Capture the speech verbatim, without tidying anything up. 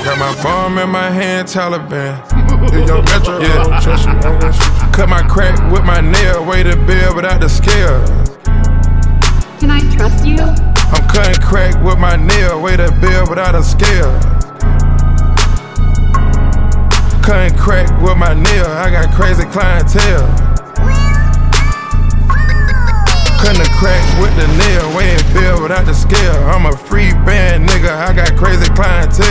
Got my bomb in my hand, Taliban. In your metro, yeah. Don't trust you, I don't shoot you. Cut my crack with my nail, weigh the bill without the scale. Can I trust you? I'm cutting crack with my nail, weigh the bill without a scale. Cutting crack with my nail, I got crazy clientele. Cutting the crack with the nail, weighing bill without the scale. I'm a free band nigga, I got crazy clientele.